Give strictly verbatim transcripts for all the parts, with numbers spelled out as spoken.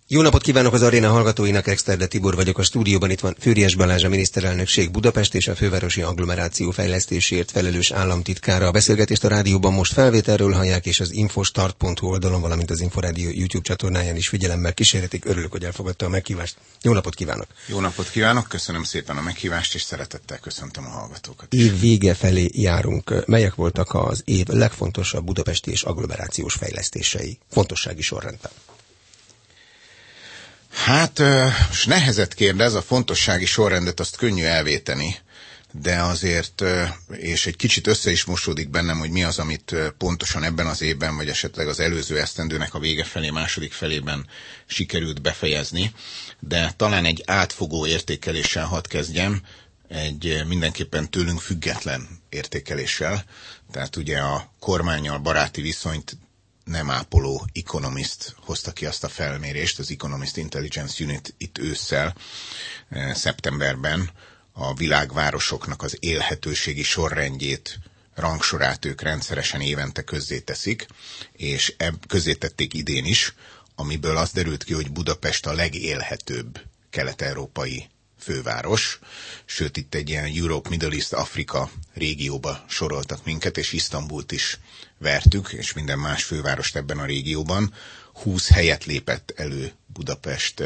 Jó napot kívánok az aréna hallgatóinak, Exterde Tibor vagyok a stúdióban, itt van Füriyes Balázs, a miniszterelnökség Budapest és a fővárosi agglomeráció fejlesztésért felelős államtitkára. A beszélgetést a rádióban most felvételről hallják, és az infostart pont hu oldalon, valamint az Inforádió YouTube csatornáján is figyelemmel kísérhetik. Örülök, hogy elfogadta a meghívást. Jó napot kívánok! Jó napot kívánok, köszönöm szépen a meghívást, és szeretettel köszöntöm a hallgatókat. Év vége felé járunk. Melyek voltak az év legfontosabb budapesti és agglomerációs fejlesztései? Fontossági sorrendben. Hát, és nehezet kérdez, a fontossági sorrendet azt könnyű elvéteni, de azért, és egy kicsit össze is mosódik bennem, hogy mi az, amit pontosan ebben az évben, vagy esetleg az előző esztendőnek a vége felé, második felében sikerült befejezni, de talán egy átfogó értékeléssel hadd kezdjem, egy mindenképpen tőlünk független értékeléssel, tehát ugye a kormánnyal baráti viszonyt nem ápoló Economist hozta ki azt a felmérést, az Economist Intelligence Unit itt ősszel, szeptemberben a világvárosoknak az élhetőségi sorrendjét, rangsorát ők rendszeresen évente közzéteszik, és ebb közzétették idén is, amiből az derült ki, hogy Budapest a legélhetőbb kelet-európai főváros, sőt itt egy ilyen Europe, Middle East, Afrika régióba soroltak minket, és Isztambult is vertük, és minden más fővárost ebben a régióban. húsz helyet lépett elő Budapest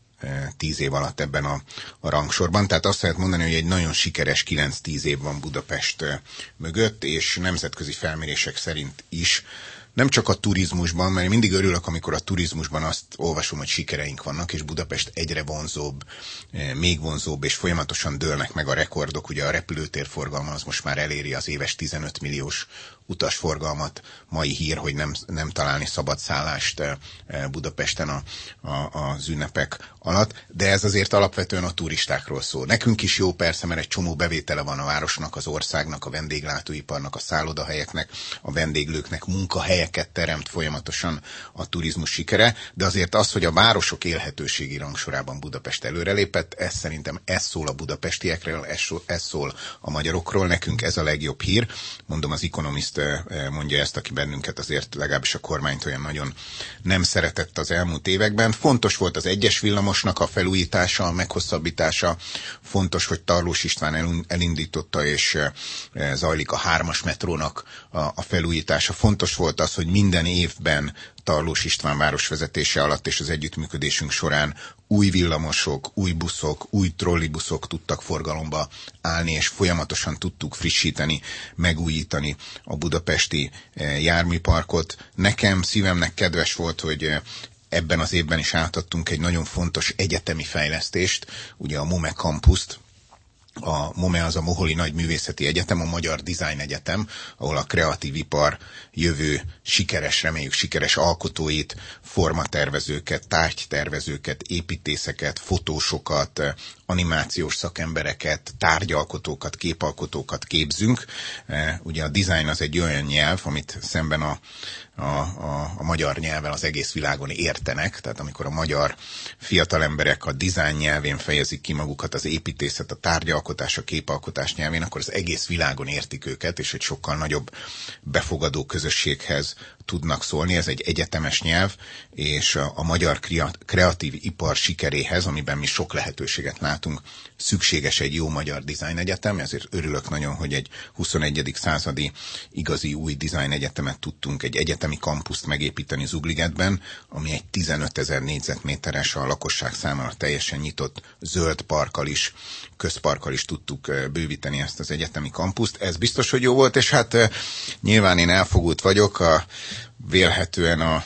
tíz év alatt ebben a, a rangsorban. Tehát azt lehet mondani, hogy egy nagyon sikeres kilenc-tíz év van Budapest mögött, és nemzetközi felmérések szerint is nem csak a turizmusban, mert én mindig örülök, amikor a turizmusban azt olvasom, hogy sikereink vannak, és Budapest egyre vonzóbb, még vonzóbb, és folyamatosan dőlnek meg a rekordok. Ugye a repülőtérforgalma az most már eléri az éves tizenöt milliós utasforgalmat. Mai hír, hogy nem, nem találni szabad szállást Budapesten a, a, az ünnepek alatt, de ez azért alapvetően a turistákról szól. Nekünk is jó persze, mert egy csomó bevétele van a városnak, az országnak, a vendéglátóiparnak, a szállodahelyeknek, a vendéglőknek, munkahelyeket teremt folyamatosan a turizmus sikere, de azért az, hogy a városok élhetőségi rangsorában Budapest előrelépett, ez szerintem ez szól a budapestiekről, ez, ez szól a magyarokról, nekünk ez a legjobb hír. Mondom, az Economist mondja ezt, aki bennünket azért legalábbis a kormányt olyan nagyon nem szeretett az elmúlt években. Fontos volt az egyes villamosnak a felújítása, a meghosszabbítása, fontos, hogy Tarlós István elindította, és zajlik a hármas metrónak a felújítása. Fontos volt az, hogy minden évben Tarlós István városvezetése alatt és az együttműködésünk során új villamosok, új buszok, új trollibuszok tudtak forgalomba állni, és folyamatosan tudtuk frissíteni, megújítani a budapesti járműparkot. Nekem szívemnek kedves volt, hogy ebben az évben is átadtunk egy nagyon fontos egyetemi fejlesztést, ugye a MOME Campust. A MOME az a Moholi Nagyművészeti Egyetem, a Magyar Design Egyetem, ahol a kreatív ipar jövő sikeres, reméljük sikeres alkotóit, formatervezőket, tárgytervezőket, építészeket, fotósokat, animációs szakembereket, tárgyalkotókat, képalkotókat képzünk. Ugye a design az egy olyan nyelv, amit szemben a A, a, a magyar nyelven az egész világon értenek, tehát amikor a magyar fiatal emberek a design nyelvén fejezik ki magukat, az építészet, a tárgyalkotás, a képalkotás nyelvén, akkor az egész világon értik őket, és egy sokkal nagyobb befogadó közösséghez tudnak szólni. Ez egy egyetemes nyelv, és a, a magyar kreatív ipar sikeréhez, amiben mi sok lehetőséget látunk, szükséges egy jó magyar design egyetem, ezért örülök nagyon, hogy egy huszonegyedik századi igazi új design egyetemet tudtunk, egy egyetemi kampuszt megépíteni Zugligetben, ami egy tizenötezer négyzetméteres, a lakosság számára teljesen nyitott zöld parkkal is, közparkkal is tudtuk bővíteni ezt az egyetemi kampuszt. Ez biztos, hogy jó volt, és hát nyilván én elfogult vagyok, a, vélhetően a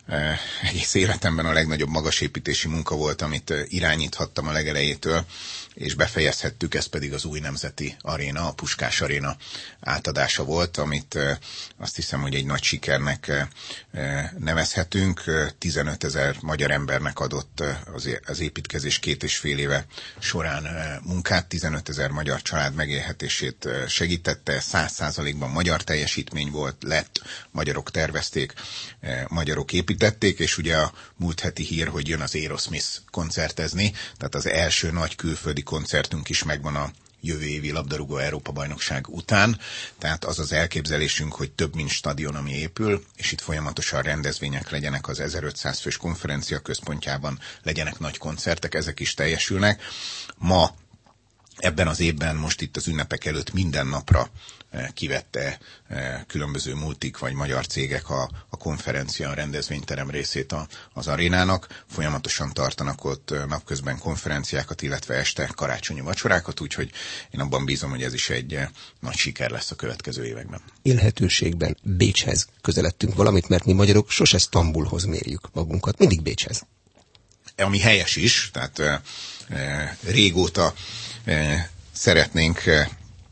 egész életemben a legnagyobb magasépítési munka volt, amit irányíthattam a legelejétől, és befejezhettük, ez pedig az új nemzeti aréna, a Puskás aréna átadása volt, amit azt hiszem, hogy egy nagy sikernek nevezhetünk. tizenötezer magyar embernek adott az építkezés két és fél éve során munkát, tizenötezer magyar család megélhetését segítette, száz százalékban magyar teljesítmény volt, lett, magyarok tervezték, magyarok építették, és ugye a múlt heti hír, hogy jön az Aerosmith koncertezni, tehát az első nagy külföldi koncertünk is megvan a jövő évi labdarúgó Európa-bajnokság után. Tehát az az elképzelésünk, hogy több mint stadion, ami épül, és itt folyamatosan rendezvények legyenek az ezerötszáz fős konferencia központjában, legyenek nagy koncertek, ezek is teljesülnek. Ma ebben az évben, most itt az ünnepek előtt minden napra kivette különböző multik vagy magyar cégek a, a konferencia, a rendezvényterem részét a, az arénának. Folyamatosan tartanak ott napközben konferenciákat, illetve este karácsonyi vacsorákat, úgyhogy én abban bízom, hogy ez is egy nagy siker lesz a következő években. Élhetőségben Bécshez közeledtünk valamit, mert mi magyarok sose Sztambulhoz mérjük magunkat, mindig Bécshez. Ami helyes is, tehát e, e, régóta e, szeretnénk e,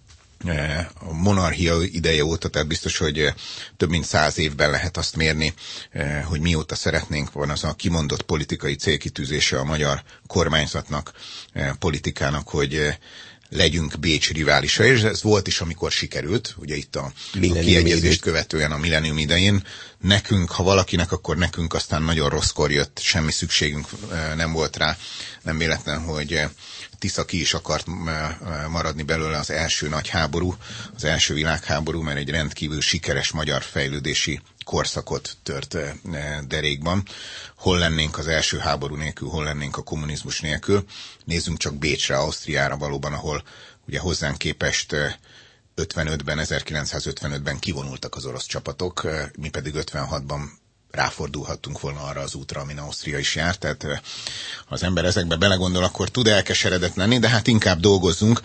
a monarchia ideje óta, tehát biztos, hogy több mint száz évben lehet azt mérni, hogy mióta szeretnénk, van az a kimondott politikai célkitűzése a magyar kormányzatnak, politikának, hogy legyünk Bécs riválisa, és ez volt is, amikor sikerült, ugye itt a, a kiegyezést követően a millennium idején. Nekünk, ha valakinek, akkor nekünk aztán nagyon rosszkor jött, semmi szükségünk nem volt rá, nem véletlen, hogy Tisza ki is akart maradni belőle az első nagy háború, az első világháború, mert egy rendkívül sikeres magyar fejlődési korszakot tört derékban. Hol lennénk az első háború nélkül, hol lennénk a kommunizmus nélkül. Nézzünk csak Bécsre, Ausztriára valóban, ahol ugye hozzánk képest ötvenötben, ezerkilencszázötvenötben kivonultak az orosz csapatok, mi pedig ötvenhatban ráfordulhattunk volna arra az útra, amin Ausztria is járt. Tehát ha az ember ezekbe belegondol, akkor tud elkeseredett lenni, de hát inkább dolgozzunk.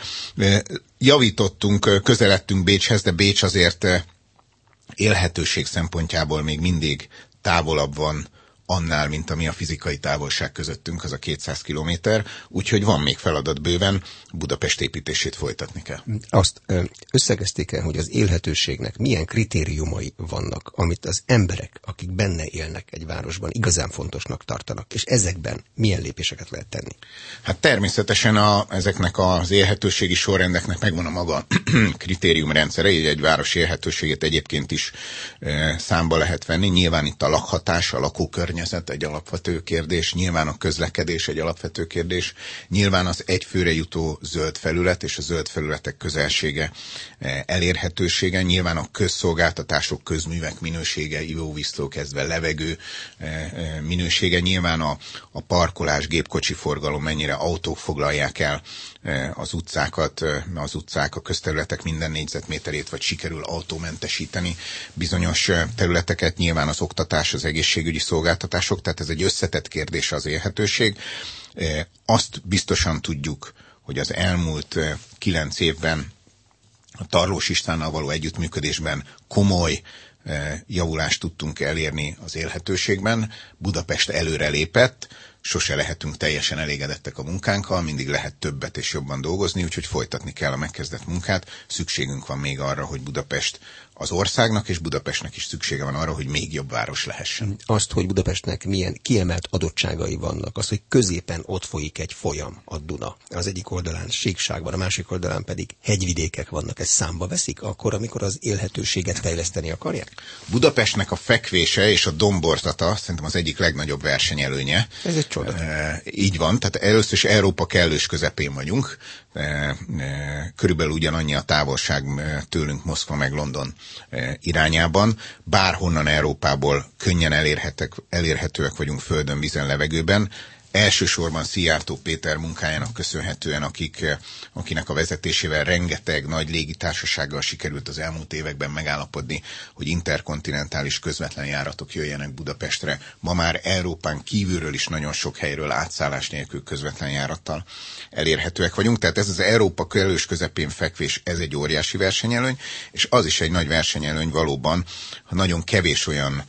Javítottunk, közeledtünk Bécshez, de Bécs azért élhetőség szempontjából még mindig távolabb van annál, mint ami a fizikai távolság közöttünk, az a kétszáz kilométer, úgyhogy van még feladat bőven, Budapest építését folytatni kell. Azt összegezték el, hogy az élhetőségnek milyen kritériumai vannak, amit az emberek, akik benne élnek egy városban, igazán fontosnak tartanak, és ezekben milyen lépéseket lehet tenni? Hát természetesen a, ezeknek az élhetőségi sorrendeknek megvan a maga kritériumrendszere, így egy város élhetőségét egyébként is e, számba lehet venni. Nyilván itt a lakhatás, a lakókörnyezet egy alapvető kérdés, nyilván a közlekedés egy alapvető kérdés, nyilván az egyfőre jutó zöld felület és a zöld felületek közelsége, elérhetősége, nyilván a közszolgáltatások, közművek minősége, ivóvíztől kezdve levegő minősége, nyilván a, a parkolás, gépkocsi forgalom, mennyire autók foglalják el az utcákat, az utcák, a közterületek minden négyzetméterét, vagy sikerül autómentesíteni bizonyos területeket, nyilván az oktatás, az egészségügyi szolgáltatások, tehát ez egy összetett kérdés az élhetőség. Azt biztosan tudjuk, hogy az elmúlt kilenc évben a Tarlós Istvánnal való együttműködésben komoly javulást tudtunk elérni az élhetőségben. Budapest előrelépett, sose lehetünk teljesen elégedettek a munkánkkal, mindig lehet többet és jobban dolgozni, úgyhogy folytatni kell a megkezdett munkát. Szükségünk van még arra, hogy Budapest az országnak, és Budapestnek is szüksége van arra, hogy még jobb város lehessen. Azt, hogy Budapestnek milyen kiemelt adottságai vannak, az, hogy középen ott folyik egy folyam, a Duna. Az egyik oldalán síkság van, a másik oldalán pedig hegyvidékek vannak. Ez számba veszik akkor, amikor az élhetőséget fejleszteni akarják? Budapestnek a fekvése és a domborzata szerintem az egyik legnagyobb versenyelőnye. Ez egy csoda. E, így van, tehát először is Európa kellős közepén vagyunk. E, e, körülbelül ugyanannyi a távolság tőlünk Moszkva meg London irányában. Bárhonnan Európából könnyen elérhetek, elérhetőek vagyunk földön, vízen, levegőben. Elsősorban Szijjártó Péter munkájának köszönhetően, akik, akinek a vezetésével rengeteg nagy légitársasággal sikerült az elmúlt években megállapodni, hogy interkontinentális közvetlen járatok jöjjenek Budapestre. Ma már Európán kívülről is nagyon sok helyről átszállás nélkül közvetlen járattal elérhetőek vagyunk. Tehát ez az Európa kellős közepén fekvés, ez egy óriási versenyelőny, és az is egy nagy versenyelőny valóban, ha nagyon kevés olyan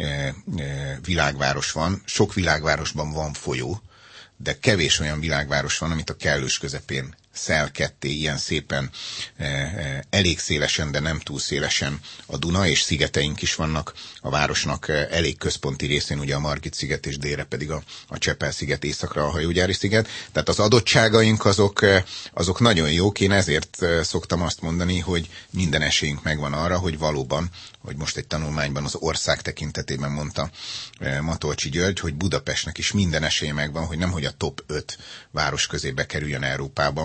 világváros van, sok világvárosban van folyó, de kevés olyan világváros van, amit a kellős közepén szel ketté, ilyen szépen elég szélesen, de nem túl szélesen a Duna, és szigeteink is vannak a városnak elég központi részén, ugye a Margit-sziget, és délre pedig a, a Csepel-sziget, északra a Hajógyári-sziget. Tehát az adottságaink azok, azok nagyon jók, én ezért szoktam azt mondani, hogy minden esélyünk megvan arra, hogy valóban, hogy most egy tanulmányban az ország tekintetében mondta Matolcsi György, hogy Budapestnek is minden esélye megvan, hogy nemhogy a top öt város közé bekerüljön Európában,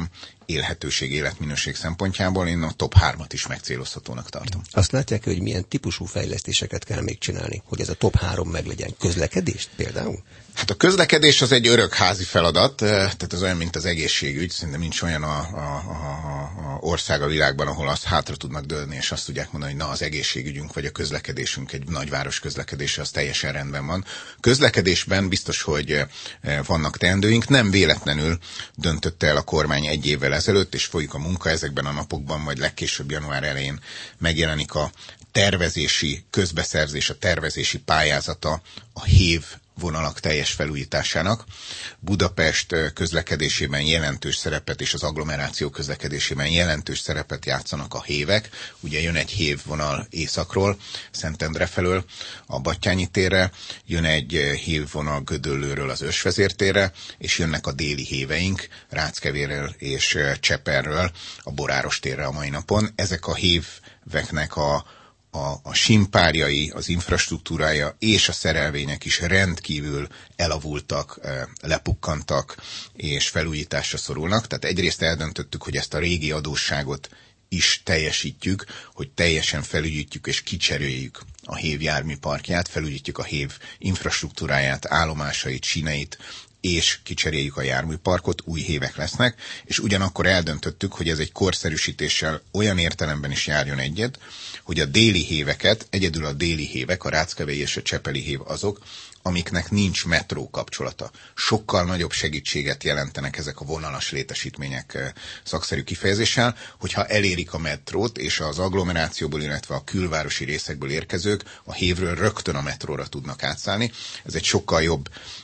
élhetőség, életminőség szempontjából én a top hármat is megcélozhatónak tartom. Azt látják, hogy milyen típusú fejlesztéseket kell még csinálni, hogy ez a top három meglegyen? Közlekedést például? Hát a közlekedés az egy örök házi feladat, tehát az olyan, mint az egészségügy, szerintem nincs olyan a, a, a, a ország a világban, ahol azt hátra tudnak dőlni, és azt tudják mondani, hogy na, az egészségügyünk vagy a közlekedésünk, egy nagyváros közlekedése, az teljesen rendben van. Közlekedésben biztos, hogy vannak teendőink, nem véletlenül döntötte el a kormány egy évvel ezelőtt, és folyik a munka ezekben a napokban, majd legkésőbb január elején megjelenik a tervezési közbeszerzés, a tervezési pályázata a hév vonalak teljes felújításának. Budapest közlekedésében jelentős szerepet és az agglomeráció közlekedésében jelentős szerepet játszanak a hévek. Ugye jön egy hévvonal északról, Szentendre felől a Battyányi térre, jön egy hévvonal Gödöllőről az Ősvezér térre, és jönnek a déli héveink, Ráckevérről és Cseperről a Boráros térre a mai napon. Ezek a héveknek a A, a simpárjai, az infrastruktúrája és a szerelvények is rendkívül elavultak, lepukkantak és felújításra szorulnak. Tehát egyrészt eldöntöttük, hogy ezt a régi adósságot is teljesítjük, hogy teljesen felújítjuk és kicseréljük a hév járműparkját, felújítjuk a hév infrastruktúráját, állomásait, síneit, és kicseréljük a járműparkot, új hévek lesznek, és ugyanakkor eldöntöttük, hogy ez egy korszerűsítéssel olyan értelemben is járjon egyet, hogy a déli héveket, egyedül a déli hévek, a Ráckevei és a Csepeli hév azok, amiknek nincs metró kapcsolata. Sokkal nagyobb segítséget jelentenek ezek a vonalas létesítmények szakszerű kifejezéssel, hogyha elérik a metrót, és az agglomerációból, illetve a külvárosi részekből érkezők a hévről rögtön a metróra tudnak átszállni. Ez egy sokkal jobb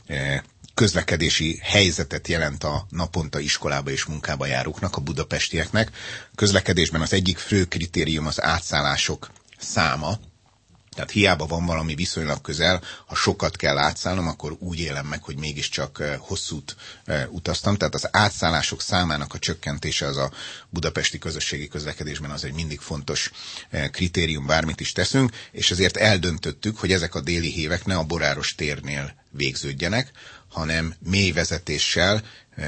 közlekedési helyzetet jelent a naponta iskolába és munkába járóknak, a budapestieknek. Közlekedésben az egyik fő kritérium az átszállások száma. Tehát hiába van valami viszonylag közel, ha sokat kell átszállnom, akkor úgy élem meg, hogy mégiscsak hosszút utaztam. Tehát az átszállások számának a csökkentése az a budapesti közösségi közlekedésben az egy mindig fontos kritérium, bármit is teszünk, és ezért eldöntöttük, hogy ezek a déli hévek ne a Boráros térnél végződjenek, hanem mély vezetéssel,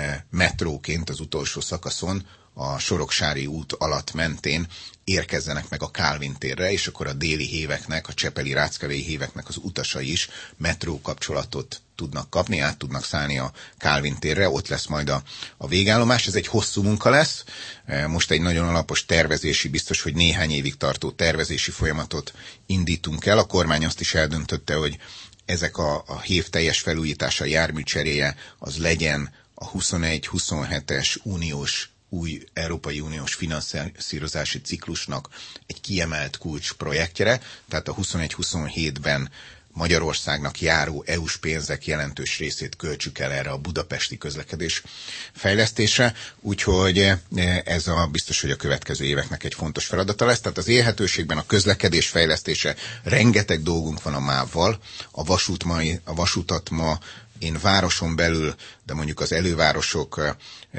metróként az utolsó szakaszon a Soroksári út alatt mentén érkezzenek meg a Kálvin térre, és akkor a déli héveknek, a csepeli ráckevei héveknek az utasai is metró kapcsolatot tudnak kapni, át tudnak szállni a Kálvin térre, ott lesz majd a, a végállomás. Ez egy hosszú munka lesz, most egy nagyon alapos tervezési, biztos, hogy néhány évig tartó tervezési folyamatot indítunk el. A kormány azt is eldöntötte, hogy ezek a, a hév teljes felújítása, járműcseréje, az legyen a huszonegy huszonhetes uniós, új Európai Uniós finanszírozási ciklusnak egy kiemelt kulcs projektjére, tehát a huszonegy huszonhétben Magyarországnak járó é u-s pénzek jelentős részét költsük el erre a budapesti közlekedés fejlesztésre, úgyhogy ez a biztos, hogy a következő éveknek egy fontos feladata lesz. Tehát az élhetőségben a közlekedés fejlesztése, rengeteg dolgunk van a mávval, a, vasút ma, a vasutat ma én városon belül, de mondjuk az elővárosok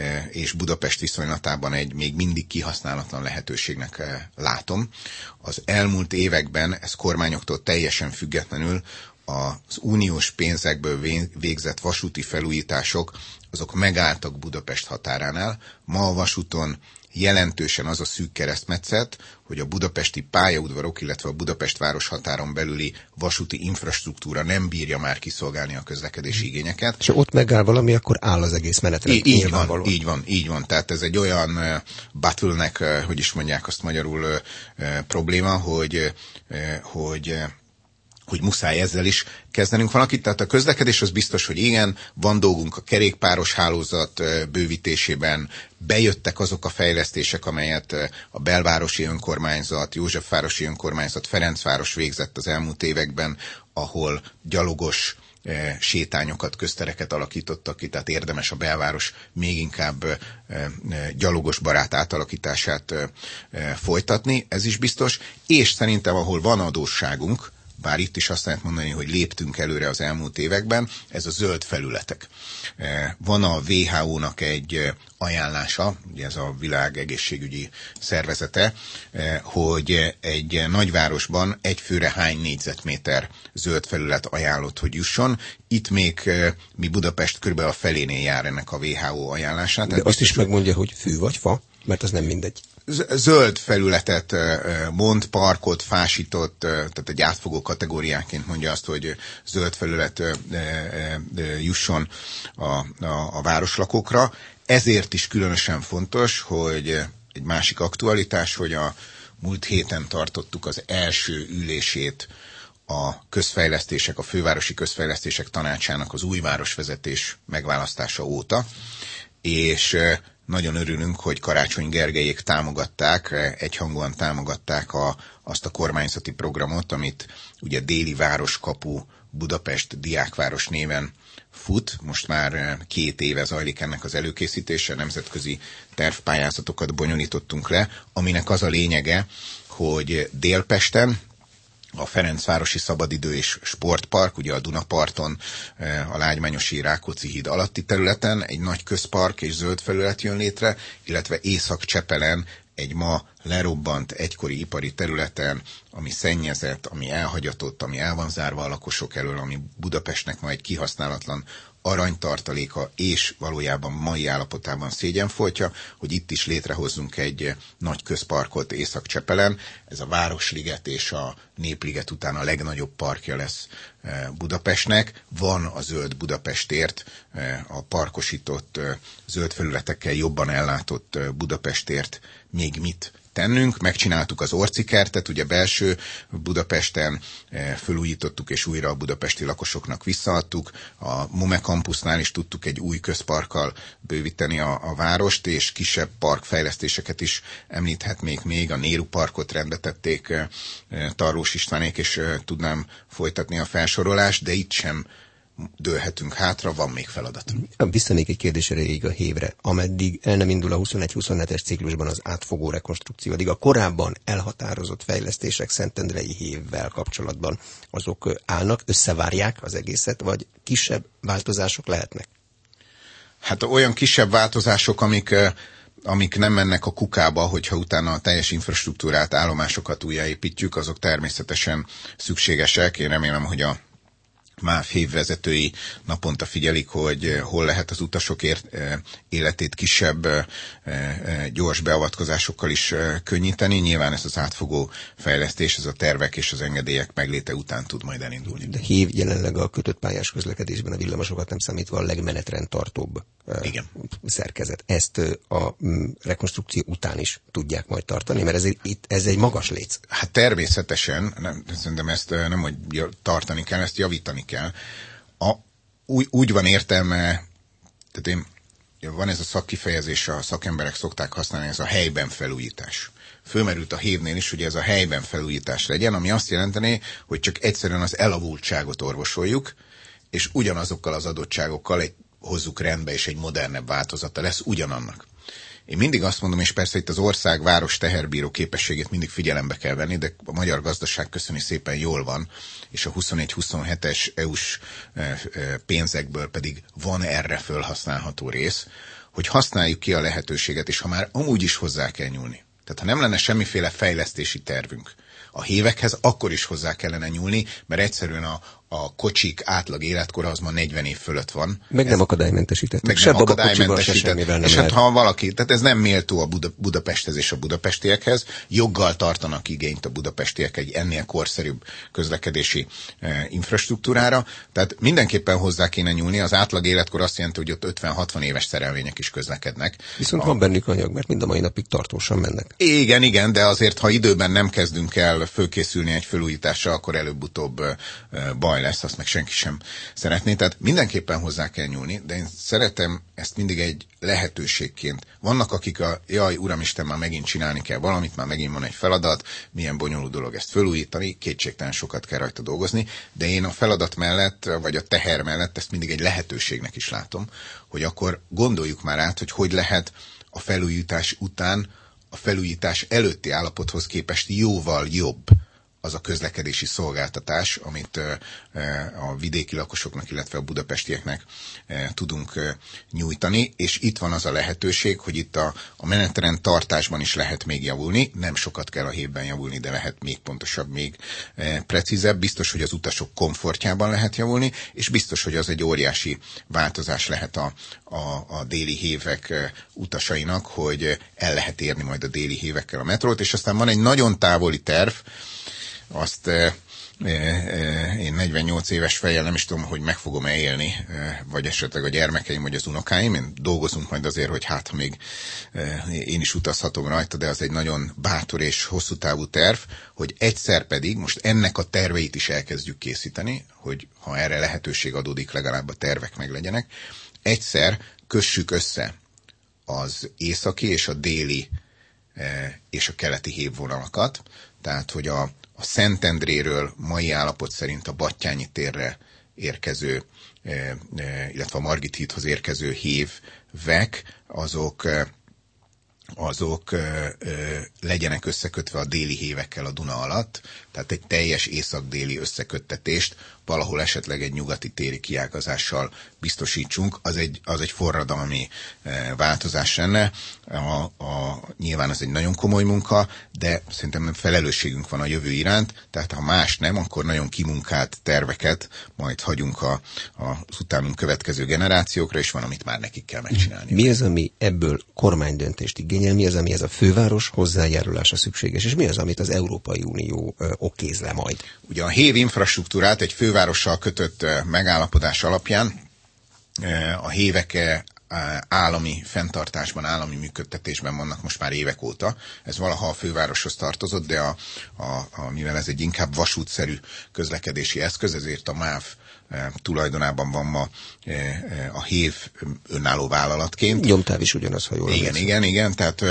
és Budapest viszonylatában egy még mindig kihasználatlan lehetőségnek látom. Az elmúlt években ez kormányoktól teljesen függetlenül az uniós pénzekből végzett vasúti felújítások, azok megálltak Budapest határánál. Ma a vasúton jelentősen az a szűk keresztmetszet, hogy a budapesti pályaudvarok, illetve a Budapest város határon belüli vasúti infrastruktúra nem bírja már kiszolgálni a közlekedési igényeket. És ott megáll valami, akkor áll az egész menetrend. Így, így van, így van, így van. Tehát ez egy olyan uh, bottleneck, uh, hogy is mondják azt magyarul, uh, uh, probléma, hogy, uh, hogy uh, hogy muszáj ezzel is kezdenünk valakit. Tehát a közlekedés az biztos, hogy igen, van dolgunk a kerékpáros hálózat bővítésében, bejöttek azok a fejlesztések, amelyet a belvárosi önkormányzat, Józsefvárosi önkormányzat, Ferencváros végzett az elmúlt években, ahol gyalogos sétányokat, köztereket alakítottak ki, tehát érdemes a belváros még inkább gyalogos barát átalakítását folytatni, ez is biztos, és szerintem ahol van adósságunk, bár itt is azt lehet mondani, hogy léptünk előre az elmúlt években, ez a zöld felületek. Van a vé há ó-nak egy ajánlása, ugye ez a világ egészségügyi szervezete, hogy egy nagyvárosban egy főre hány négyzetméter zöld felület ajánlott, hogy jusson. Itt még mi Budapest körülbelül a felénél jár ennek a vé há ó ajánlását. De azt is megmondja, hogy fű vagy fa, mert az nem mindegy. Zöld felületet mond, parkot, fásított, tehát egy átfogó kategóriánként mondja azt, hogy zöld felület jusson a, a, a városlakókra. Ezért is különösen fontos, hogy egy másik aktualitás, hogy a múlt héten tartottuk az első ülését a közfejlesztések, a fővárosi közfejlesztések tanácsának az új városvezetés megválasztása óta, és nagyon örülünk, hogy Karácsony Gergelyék támogatták, egyhangúan támogatták a, azt a kormányzati programot, amit ugye Déli Városkapu Budapest Diákváros néven fut. Most már két éve zajlik ennek az előkészítése, nemzetközi tervpályázatokat bonyolítottunk le, aminek az a lényege, hogy Délpesten a Ferencvárosi Szabadidő és Sportpark, ugye a Dunaparton, a Lágymányosi Rákóczi híd alatti területen egy nagy közpark és zöld felület jön létre, illetve Észak-Csepelen egy ma lerobbant egykori ipari területen, ami szennyezett, ami elhagyatott, ami el van zárva a lakosok elől, ami Budapestnek ma egy kihasználatlan aranytartaléka, és valójában mai állapotában szégyenfoltja, hogy itt is létrehozzunk egy nagy közparkot Észak-Csepelen. Ez a Városliget és a Népliget után a legnagyobb parkja lesz Budapestnek. Van a zöld Budapestért, a parkosított zöld felületekkel jobban ellátott Budapestért még mit tennünk. Megcsináltuk az Orci kertet, ugye belső Budapesten, fölújítottuk és újra a budapesti lakosoknak visszaadtuk. A MOME Campusnál is tudtuk egy új közparkkal bővíteni a, a várost, és kisebb parkfejlesztéseket is említhetnék még. A Néru parkot rendbe tették Tarlós Istvánék, és tudnám folytatni a felsorolást, de itt sem dőlhetünk hátra, van még feladat. Visszanék egy kérdés erejéig a hévre. Ameddig el nem indul a huszonegy huszonhetes ciklusban az átfogó rekonstrukció, addig a korábban elhatározott fejlesztések Szentendrei hévvel kapcsolatban azok állnak, összevárják az egészet, vagy kisebb változások lehetnek? Hát olyan kisebb változások, amik, amik nem mennek a kukába, hogyha utána a teljes infrastruktúrát, állomásokat újjáépítjük, azok természetesen szükségesek. Én remélem, hogy a MÁV hévvezetői naponta figyelik, hogy hol lehet az utasok ért, életét kisebb, gyors beavatkozásokkal is könnyíteni. Nyilván ez az átfogó fejlesztés, ez a tervek és az engedélyek megléte után tud majd elindulni. De hév jelenleg a kötött pályás közlekedésben a villamosokat nem számítva a legmenetrendtartóbb Igen. szerkezet. Ezt a rekonstrukció után is tudják majd tartani, mert ez, itt, ez egy magas léc. Hát természetesen, nem, szerintem ezt nem, hogy tartani kell, ezt javítani kell. A, úgy, úgy van értelme, tehát én, van ez a szakkifejezés, a szakemberek szokták használni, ez a helyben felújítás. Fölmerült a hévnél is, hogy ez a helyben felújítás legyen, ami azt jelenteni, hogy csak egyszerűen az elavultságot orvosoljuk, és ugyanazokkal az adottságokkal egy, hozzuk rendbe, és egy modernebb változata lesz ugyanannak. Én mindig azt mondom, és persze itt az ország város teherbíró képességét mindig figyelembe kell venni, de a magyar gazdaság köszöni szépen jól van, és a huszonegy huszonhetes é u-s pénzekből pedig van erre fölhasználható rész, hogy használjuk ki a lehetőséget, és ha már amúgy is hozzá kell nyúlni. Tehát ha nem lenne semmiféle fejlesztési tervünk a hévekhez, akkor is hozzá kellene nyúlni, mert egyszerűen a, a kocsik átlag életkora az ma negyven év fölött van. Meg nem akadálymentesített. Meg nem akadálymentesített. És hát ha valaki, tehát ez nem méltó a Buda, Budapesthez és a budapestiekhez, joggal tartanak igényt a budapestiek egy ennél korszerűbb közlekedési e, infrastruktúrára, tehát mindenképpen hozzá kéne nyúlni. Az átlag életkor azt jelenti, hogy ott ötven-hatvan éves szerelvények is közlekednek. Viszont a... van bennük anyag, mert mind a mai napig tartósan mennek. Igen, igen, de azért, ha időben nem kezdünk el fölkészülni egy felújításra, akkor előbb-utóbb e, baj lesz, azt meg senki sem szeretné. Tehát mindenképpen hozzá kell nyúlni, de én szeretem ezt mindig egy lehetőségként. Vannak, akik a jaj, uramisten, már megint csinálni kell valamit, már megint van egy feladat, milyen bonyolult dolog ezt felújítani, kétségtelen sokat kell rajta dolgozni, de én a feladat mellett, vagy a teher mellett ezt mindig egy lehetőségnek is látom, hogy akkor gondoljuk már át, hogy hogy lehet a felújítás után a felújítás előtti állapothoz képest jóval jobb az a közlekedési szolgáltatás, amit a vidéki lakosoknak, illetve a budapestieknek tudunk nyújtani, és itt van az a lehetőség, hogy itt a, a menetrend tartásban is lehet még javulni, nem sokat kell a hévben javulni, de lehet még pontosabb, még precízebb, biztos, hogy az utasok komfortjában lehet javulni, és biztos, hogy az egy óriási változás lehet a, a, a déli hévek utasainak, hogy el lehet érni majd a déli hévekkel a metrót, és aztán van egy nagyon távoli terv, azt eh, eh, én negyvennyolc éves fejjel nem is tudom, hogy meg fogom-e élni, eh, vagy esetleg a gyermekeim, vagy az unokáim. Én dolgozunk majd azért, hogy hát, ha még eh, én is utazhatom rajta, de az egy nagyon bátor és hosszú távú terv, hogy egyszer pedig most ennek a terveit is elkezdjük készíteni, hogy ha erre lehetőség adódik, legalább a tervek meg legyenek. Egyszer kössük össze az északi és a déli eh, és a keleti hévvonalakat, tehát, hogy a a Szentendréről mai állapot szerint a Battyányi térre érkező, illetve a Margit hídhoz érkező hévek, azok, azok legyenek összekötve a déli hévekkel a Duna alatt, tehát egy teljes észak-déli összeköttetést valahol esetleg egy nyugati téri kiágazással biztosítsunk, az egy, az egy forradalmi eh, változás lenne. A, a, nyilván az egy nagyon komoly munka, de szerintem felelősségünk van a jövő iránt, tehát ha más nem, akkor nagyon kimunkált terveket majd hagyunk a, a, az utánunk következő generációkra, és van, amit már nekik kell megcsinálni. Mi az, ami ebből kormánydöntést igényel, mi az, ami ez a főváros hozzájárulása szükséges, és mi az, amit az Európai Unió ö, okéz le majd? Ugye a hév infrastruktúrát egy fővárossal kötött megállapodás alapján a hévek állami fenntartásban, állami működtetésben vannak most már évek óta. Ez valaha a fővároshoz tartozott, de a, a, a, mivel ez egy inkább vasútszerű közlekedési eszköz, ezért a MÁV tulajdonában van ma a hév önálló vállalatként. Nyomtáv is ugyanaz, ha jól Igen, igen, igen, tehát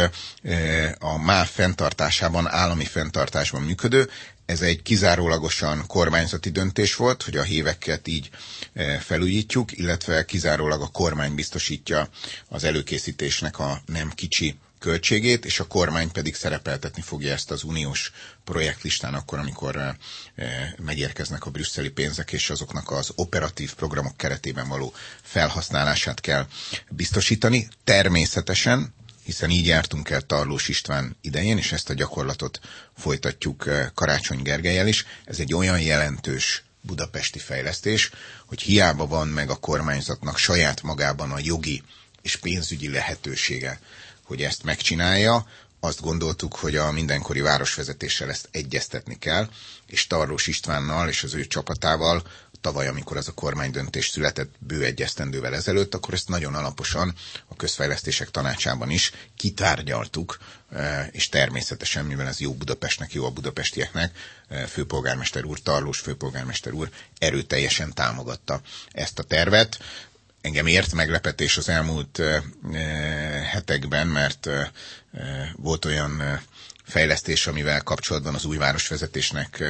a MÁV fenntartásában, állami fenntartásban működő. Ez egy kizárólagosan kormányzati döntés volt, hogy a héveket így felújítjuk, illetve kizárólag a kormány biztosítja az előkészítésnek a nem kicsi költségét, és a kormány pedig szerepeltetni fogja ezt az uniós projektlistán akkor, amikor megérkeznek a brüsszeli pénzek, és azoknak az operatív programok keretében való felhasználását kell biztosítani. Természetesen, hiszen így jártunk el Tarlós István idején, és ezt a gyakorlatot folytatjuk Karácsony Gergellyel is. Ez egy olyan jelentős budapesti fejlesztés, hogy hiába van meg a kormányzatnak saját magában a jogi és pénzügyi lehetősége, hogy ezt megcsinálja, azt gondoltuk, hogy a mindenkori városvezetéssel ezt egyeztetni kell, és Tarlós Istvánnal és az ő csapatával tavaly, amikor ez a kormánydöntés született bő egy esztendővel ezelőtt, akkor ezt nagyon alaposan a közfejlesztések tanácsában is kitárgyaltuk, és természetesen, mivel ez jó Budapestnek, jó a budapestieknek, főpolgármester úr, Tarlós főpolgármester úr erőteljesen támogatta ezt a tervet. Engem ért meglepetés az elmúlt hetekben, mert volt olyan fejlesztés, amivel kapcsolatban az új városvezetésnek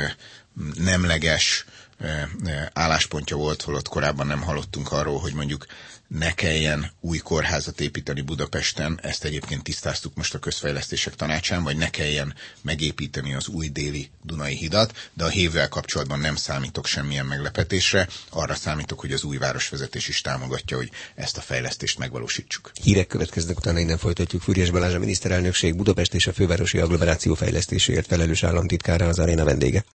nemleges álláspontja volt, holott korábban nem hallottunk arról, hogy mondjuk ne kelljen új kórházat építeni Budapesten, ezt egyébként tisztáztuk most a közfejlesztések tanácsán, vagy ne kelljen megépíteni az új déli Dunai hidat, de a hévvel kapcsolatban nem számítok semmilyen meglepetésre, arra számítok, hogy az új városvezetés is támogatja, hogy ezt a fejlesztést megvalósítsuk. Hírek következnek, utána innen folytatjuk. Füriyes Balázs, a miniszterelnökség Budapest és a fővárosi agglomeráció fejlesztéséért felelős államtitkára, az Aréna vendége.